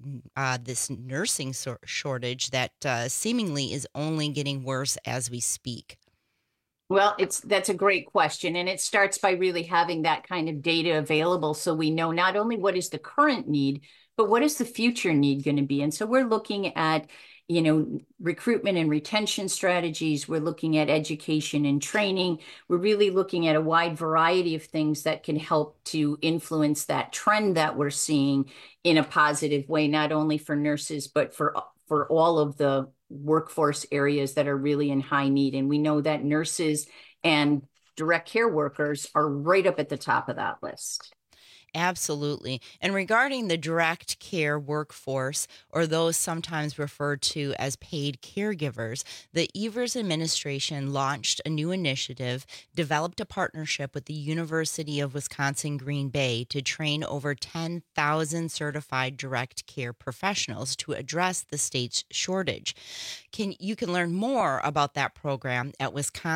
nursing shortage that seemingly is only getting worse as we speak? Well, that's a great question. And it starts by really having that kind of data available so we know not only what is the current need, but what is the future need going to be. And so we're looking at recruitment and retention strategies. We're looking at education and training. We're really looking at a wide variety of things that can help to influence that trend that we're seeing in a positive way, not only for nurses, but for all of the workforce areas that are really in high need. And we know that nurses and direct care workers are right up at the top of that list. Absolutely. And regarding the direct care workforce, or those sometimes referred to as paid caregivers, the Evers administration launched a new initiative, developed a partnership with the University of Wisconsin-Green Bay to train over 10,000 certified direct care professionals to address the state's shortage. You can learn more about that program at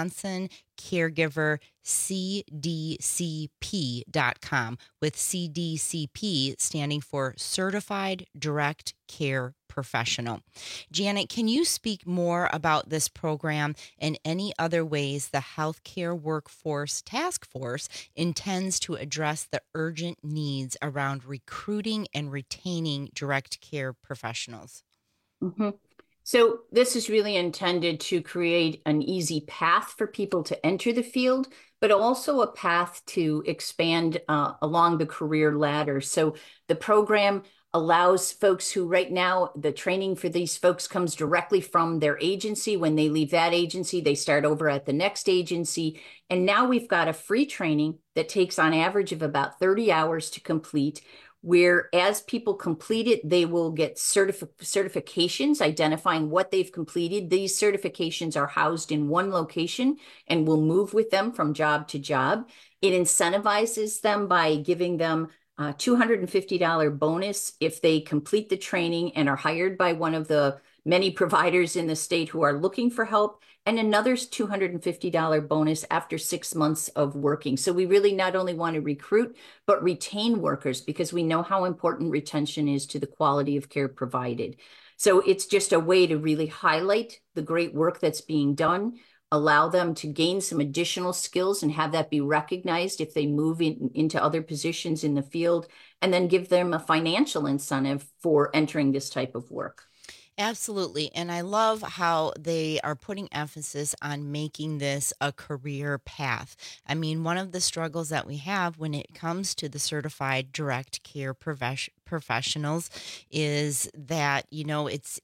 WisconsinCaregiverCDCP.com, with CDCP standing for Certified Direct Care Professional. Janet, can you speak more about this program and any other ways the Healthcare Workforce Task Force intends to address the urgent needs around recruiting and retaining direct care professionals? Mm-hmm. So this is really intended to create an easy path for people to enter the field, but also a path to expand along the career ladder. So the program allows folks who right now, the training for these folks comes directly from their agency. When they leave that agency, they start over at the next agency. And now we've got a free training that takes on average of about 30 hours to complete, where as people complete it, they will get certifications identifying what they've completed. These certifications are housed in one location and will move with them from job to job. It incentivizes them by giving them a $250 bonus if they complete the training and are hired by one of the many providers in the state who are looking for help, and another $250 bonus after 6 months of working. So we really not only want to recruit, but retain workers, because we know how important retention is to the quality of care provided. So it's just a way to really highlight the great work that's being done, allow them to gain some additional skills and have that be recognized if they move into other positions in the field, and then give them a financial incentive for entering this type of work. Absolutely. And I love how they are putting emphasis on making this a career path. I mean, one of the struggles that we have when it comes to the certified direct care professionals is that, you know, it's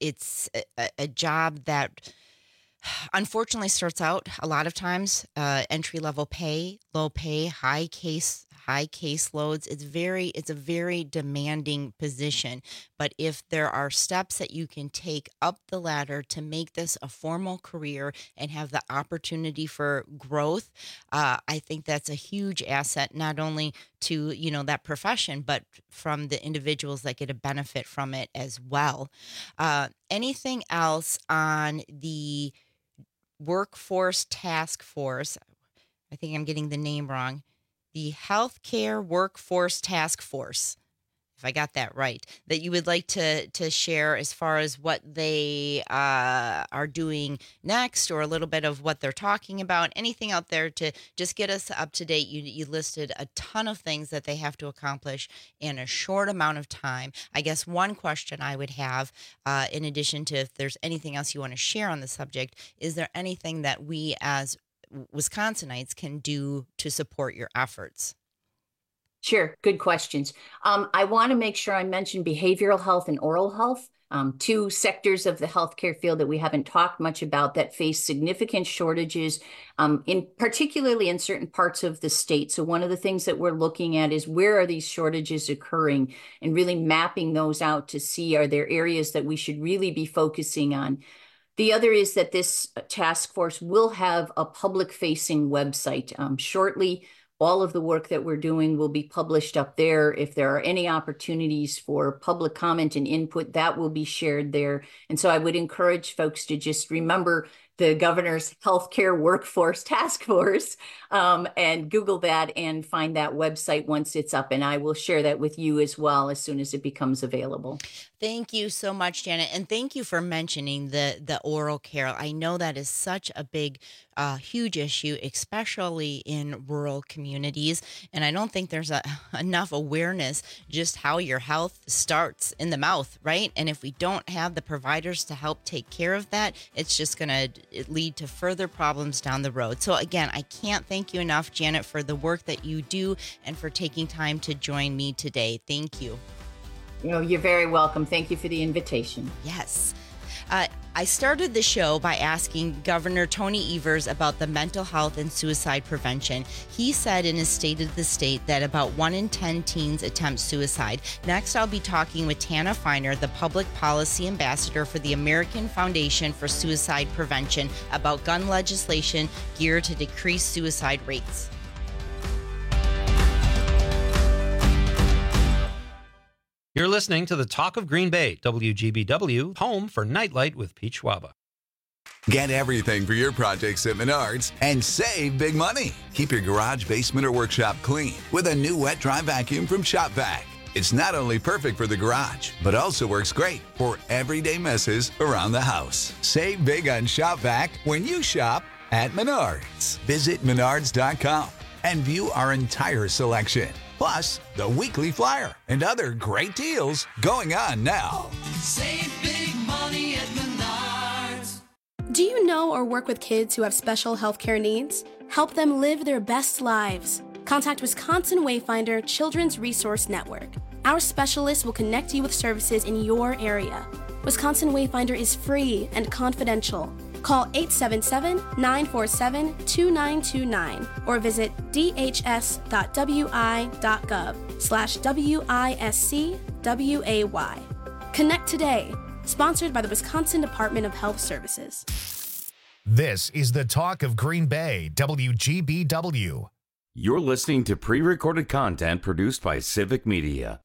a job that unfortunately starts out a lot of times entry-level pay, low pay, high caseloads. It's a very demanding position. But if there are steps that you can take up the ladder to make this a formal career and have the opportunity for growth, I think that's a huge asset, not only to, you know, that profession, but from the individuals that get a benefit from it as well. Anything else on the Workforce Task Force? I think I'm getting the name wrong. The Healthcare Workforce Task Force, if I got that right, that you would like to share as far as what they are doing next, or a little bit of what they're talking about, anything out there to just get us up to date. You listed a ton of things that they have to accomplish in a short amount of time. I guess one question I would have, in addition to if there's anything else you want to share on the subject, is there anything that we as Wisconsinites can do to support your efforts? Sure. Good questions. I want to make sure I mention behavioral health and oral health, two sectors of the healthcare field that we haven't talked much about that face significant shortages, particularly in certain parts of the state. So one of the things that we're looking at is where are these shortages occurring, and really mapping those out to see, are there areas that we should really be focusing on. The other is that this task force will have a public-facing website shortly. All of the work that we're doing will be published up there. If there are any opportunities for public comment and input, that will be shared there. And so I would encourage folks to just remember the governor's healthcare workforce task force and Google that and find that website once it's up. And I will share that with you as well as soon as it becomes available. Thank you so much, Janet. And thank you for mentioning the oral care. I know that is such a big, huge issue, especially in rural communities. And I don't think there's enough awareness just how your health starts in the mouth, right? And if we don't have the providers to help take care of that, it's just going to lead to further problems down the road. So again, I can't thank you enough, Janet, for the work that you do and for taking time to join me today. Thank you. You're very welcome. Thank you for the invitation. Yes. I started the show by asking Governor Tony Evers about the mental health and suicide prevention. He said in his State of the State that about 1 in 10 teens attempt suicide. Next, I'll be talking with Tana Feiner, the Public Policy Ambassador for the American Foundation for Suicide Prevention, about gun legislation geared to decrease suicide rates. You're listening to the Talk of Green Bay, WGBW, home for Nightlight with Pete Schwaba. Get everything for your projects at Menards and save big money. Keep your garage, basement, or workshop clean with a new wet dry vacuum from Shop Vac. It's not only perfect for the garage, but also works great for everyday messes around the house. Save big on Shop Vac when you shop at Menards. Visit menards.com and view our entire selection. Plus, the weekly flyer and other great deals going on now. Save big money at Menards. Do you know or work with kids who have special healthcare needs? Help them live their best lives. Contact Wisconsin Wayfinder Children's Resource Network. Our specialists will connect you with services in your area. Wisconsin Wayfinder is free and confidential. Call 877-947-2929 or visit dhs.wi.gov. wisc.wiscway. Connect today. Sponsored by the Wisconsin Department of Health Services. This is the Talk of Green Bay, WGBW. You're listening to pre-recorded content produced by Civic Media.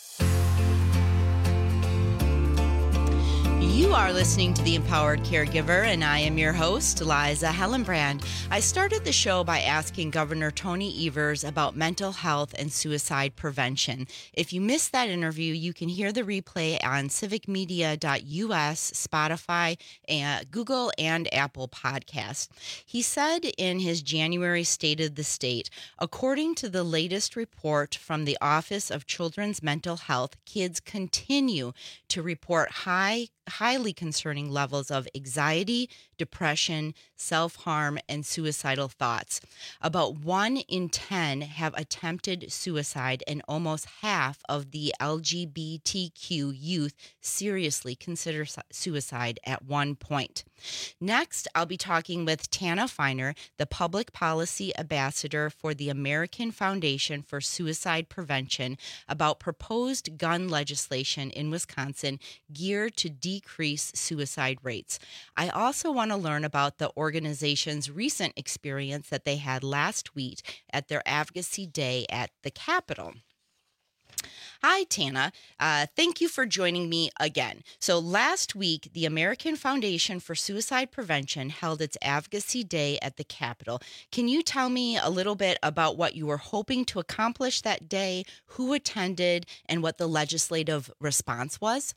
You are listening to The Empowered Caregiver, and I am your host, Liza Hellenbrand. I started the show by asking Governor Tony Evers about mental health and suicide prevention. If you missed that interview, you can hear the replay on civicmedia.us, Spotify, and Google, and Apple Podcasts. He said in his January State of the State, according to the latest report from the Office of Children's Mental Health, kids continue to report highly concerning levels of anxiety, depression, self-harm, and suicidal thoughts. About 1 in 10 have attempted suicide, and almost half of the LGBTQ youth seriously consider suicide at one point. Next, I'll be talking with Tana Feiner, the Public Policy Ambassador for the American Foundation for Suicide Prevention, about proposed gun legislation in Wisconsin geared to decrease suicide rates. I also want to learn about the organization's recent experience that they had last week at their Advocacy Day at the Capitol. Hi, Tana. Thank you for joining me again. So last week, the American Foundation for Suicide Prevention held its Advocacy Day at the Capitol. Can you tell me a little bit about what you were hoping to accomplish that day, who attended, and what the legislative response was?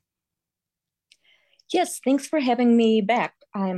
Yes, thanks for having me back.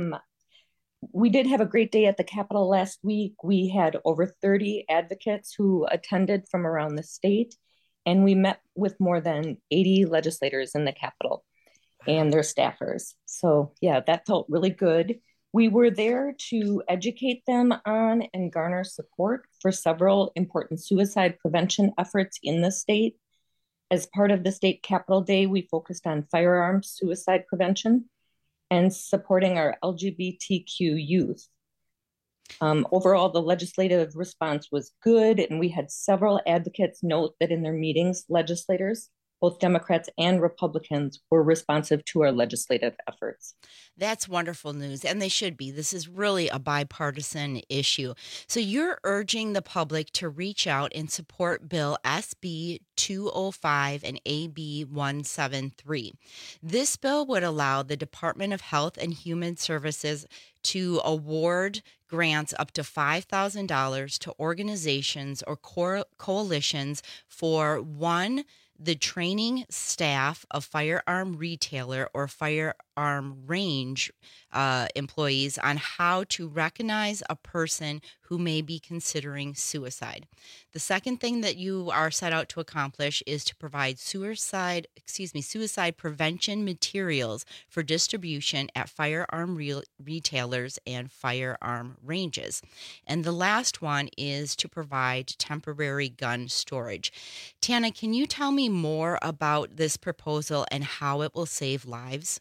We did have a great day at the Capitol last week. We had over 30 advocates who attended from around the state, and we met with more than 80 legislators in the Capitol and their staffers. So yeah, that felt really good. We were there to educate them on and garner support for several important suicide prevention efforts in the state. As part of the State Capitol Day, we focused on firearms suicide prevention and supporting our LGBTQ youth. Overall, the legislative response was good, and we had several advocates note that in their meetings, legislators, both Democrats and Republicans, were responsive to our legislative efforts. That's wonderful news, and they should be. This is really a bipartisan issue. So you're urging the public to reach out and support Bill SB 205 and AB 173. This bill would allow the Department of Health and Human Services to award grants up to $5,000 to organizations or coalitions for one, the training staff of firearm retailer or firearm range employees on how to recognize a person who may be considering suicide. The second thing that you are set out to accomplish is to provide suicide prevention materials for distribution at firearm retailers and firearm ranges. And the last one is to provide temporary gun storage. Tana, can you tell me more about this proposal and how it will save lives?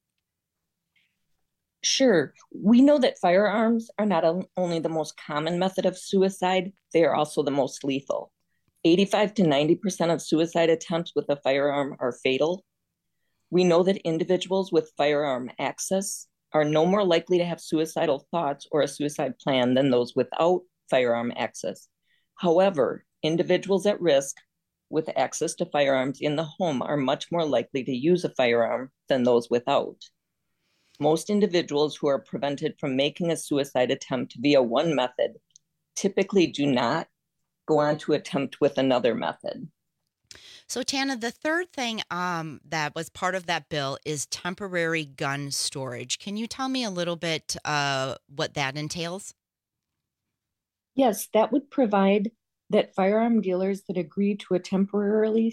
Sure. We know that firearms are not only the most common method of suicide, they are also the most lethal. 85 to 90% of suicide attempts with a firearm are fatal. We know that individuals with firearm access are no more likely to have suicidal thoughts or a suicide plan than those without firearm access. However, individuals at risk with access to firearms in the home are much more likely to use a firearm than those without. Most individuals who are prevented from making a suicide attempt via one method typically do not go on to attempt with another method. So, Tana, the third thing that was part of that bill is temporary gun storage. Can you tell me a little bit what that entails? Yes, that would provide that firearm dealers that agree to temporarily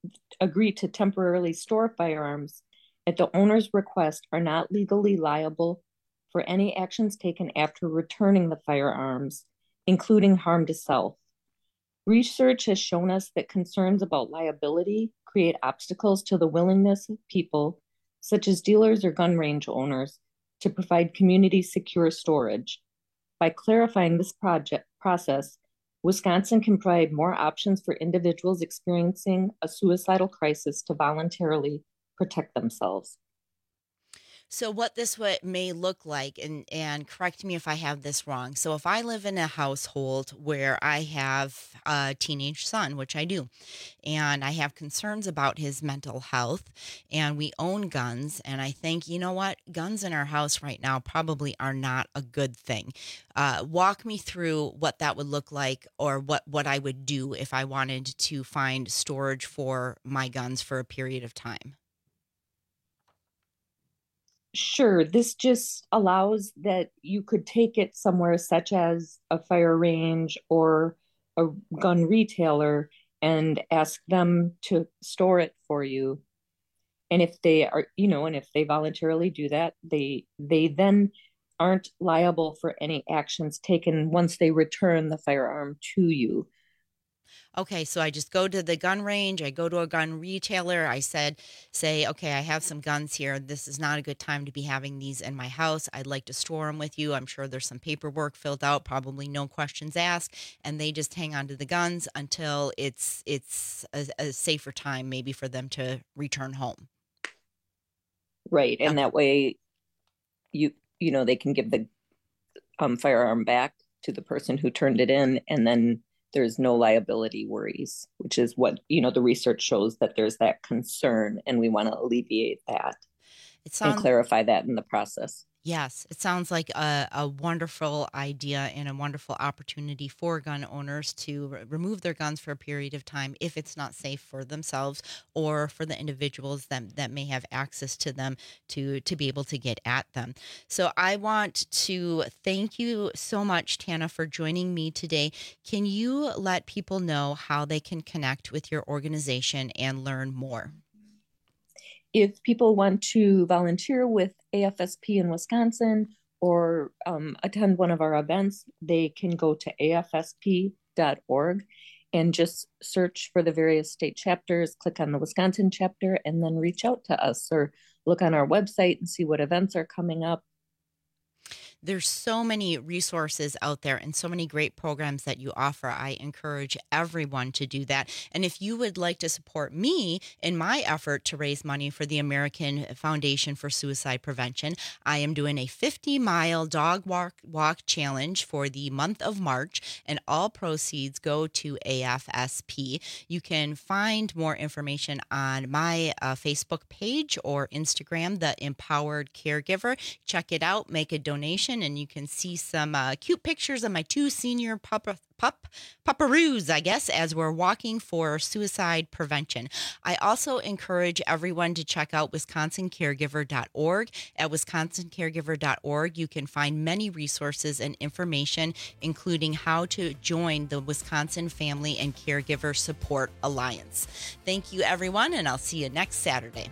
store firearms at the owner's request are not legally liable for any actions taken after returning the firearms, including harm to self. Research has shown us that concerns about liability create obstacles to the willingness of people, such as dealers or gun range owners, to provide community secure storage. By clarifying this process, Wisconsin can provide more options for individuals experiencing a suicidal crisis to voluntarily protect themselves. So what this may look like, and correct me if I have this wrong. So if I live in a household where I have a teenage son, which I do, and I have concerns about his mental health, and we own guns, and I think, you know what, guns in our house right now probably are not a good thing. Walk me through what that would look like, or what I would do if I wanted to find storage for my guns for a period of time. Sure, this just allows that you could take it somewhere such as a fire range or a gun retailer and ask them to store it for you. And if they are, and if they voluntarily do that, they then aren't liable for any actions taken once they return the firearm to you. Okay, so I just go to the gun range, I go to a gun retailer, I say, okay, I have some guns here. This is not a good time to be having these in my house. I'd like to store them with you. I'm sure there's some paperwork filled out, probably no questions asked, and they just hang on to the guns until it's a safer time maybe for them to return home. Right, and that way they can give the firearm back to the person who turned it in, and then there's no liability worries, which is what, the research shows that there's that concern, and we want to alleviate that and clarify that in the process. Yes, it sounds like a wonderful idea and a wonderful opportunity for gun owners to remove their guns for a period of time if it's not safe for themselves or for the individuals that may have access to them to be able to get at them. So I want to thank you so much, Tana, for joining me today. Can you let people know how they can connect with your organization and learn more? If people want to volunteer with AFSP in Wisconsin or attend one of our events, they can go to afsp.org and just search for the various state chapters, click on the Wisconsin chapter, and then reach out to us or look on our website and see what events are coming up. There's so many resources out there and so many great programs that you offer. I encourage everyone to do that. And if you would like to support me in my effort to raise money for the American Foundation for Suicide Prevention, I am doing a 50-mile dog walk challenge for the month of March, and all proceeds go to AFSP. You can find more information on my Facebook page or Instagram, The Empowered Caregiver. Check it out, make a donation, and you can see some cute pictures of my two senior pupperoos, I guess, as we're walking for suicide prevention. I also encourage everyone to check out wisconsincaregiver.org. At wisconsincaregiver.org, you can find many resources and information, including how to join the Wisconsin Family and Caregiver Support Alliance. Thank you, everyone, and I'll see you next Saturday.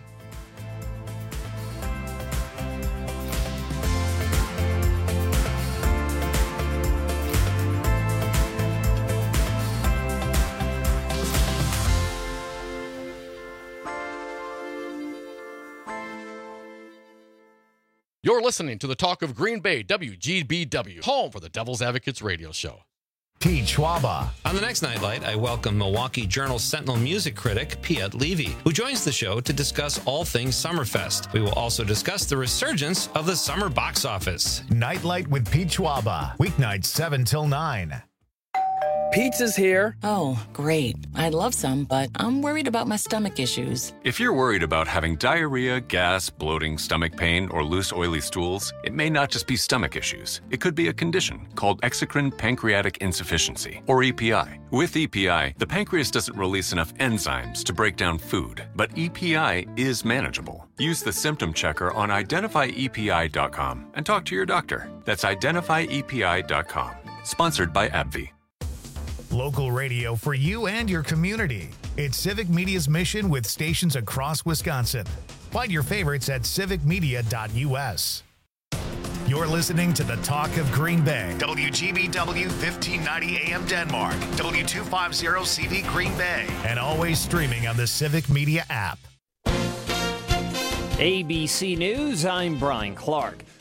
You're listening to the Talk of Green Bay, WGBW, home for the Devil's Advocates radio show. Pete Schwaba. On the next Nightlight, I welcome Milwaukee Journal-Sentinel music critic Piet Levy, who joins the show to discuss all things Summerfest. We will also discuss the resurgence of the summer box office. Nightlight with Pete Schwaba, weeknights 7 till 9. Pizza's here. Oh, great. I'd love some, but I'm worried about my stomach issues. If you're worried about having diarrhea, gas, bloating, stomach pain, or loose, oily stools, it may not just be stomach issues. It could be a condition called exocrine pancreatic insufficiency, or EPI. With EPI, the pancreas doesn't release enough enzymes to break down food, but EPI is manageable. Use the symptom checker on identifyepi.com and talk to your doctor. That's identifyepi.com. Sponsored by AbbVie. Local radio for you and your community. It's Civic Media's mission with stations across Wisconsin. Find your favorites at civicmedia.us. You're listening to the Talk of Green Bay. WGBW 1590 AM Denmark. W250CV Green Bay. And always streaming on the Civic Media app. ABC News, I'm Brian Clark.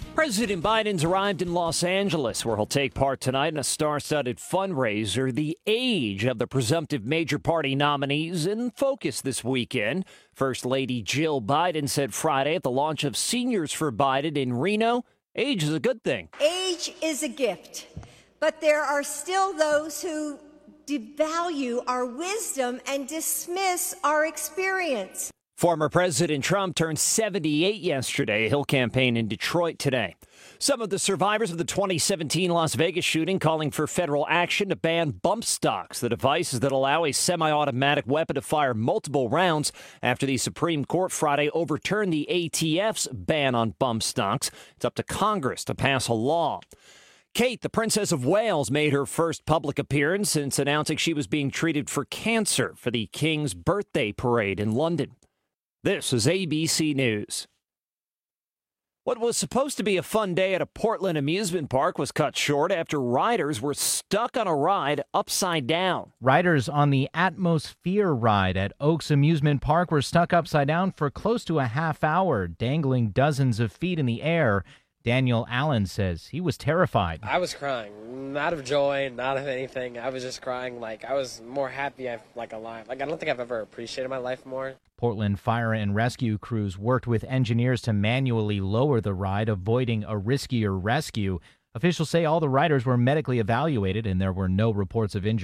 President Biden's arrived in Los Angeles, where he'll take part tonight in a star-studded fundraiser. The age of the presumptive major party nominees in focus this weekend. First Lady Jill Biden said Friday at the launch of Seniors for Biden in Reno, age is a good thing. Age is a gift, but there are still those who devalue our wisdom and dismiss our experience. Former President Trump turned 78 yesterday. He'll campaign in Detroit today. Some of the survivors of the 2017 Las Vegas shooting calling for federal action to ban bump stocks, the devices that allow a semi-automatic weapon to fire multiple rounds after the Supreme Court Friday overturned the ATF's ban on bump stocks. It's up to Congress to pass a law. Kate, the Princess of Wales, made her first public appearance since announcing she was being treated for cancer for the King's birthday parade in London. This is ABC News. What was supposed to be a fun day at a Portland amusement park was cut short after riders were stuck on a ride upside down. Riders on the Atmosphere ride at Oaks Amusement Park were stuck upside down for close to a half hour, dangling dozens of feet in the air. Daniel Allen says he was terrified. I was crying, not of joy, not of anything. I was just crying like I was more happy, alive. I don't think I've ever appreciated my life more. Portland fire and rescue crews worked with engineers to manually lower the ride, avoiding a riskier rescue. Officials say all the riders were medically evaluated and there were no reports of injury.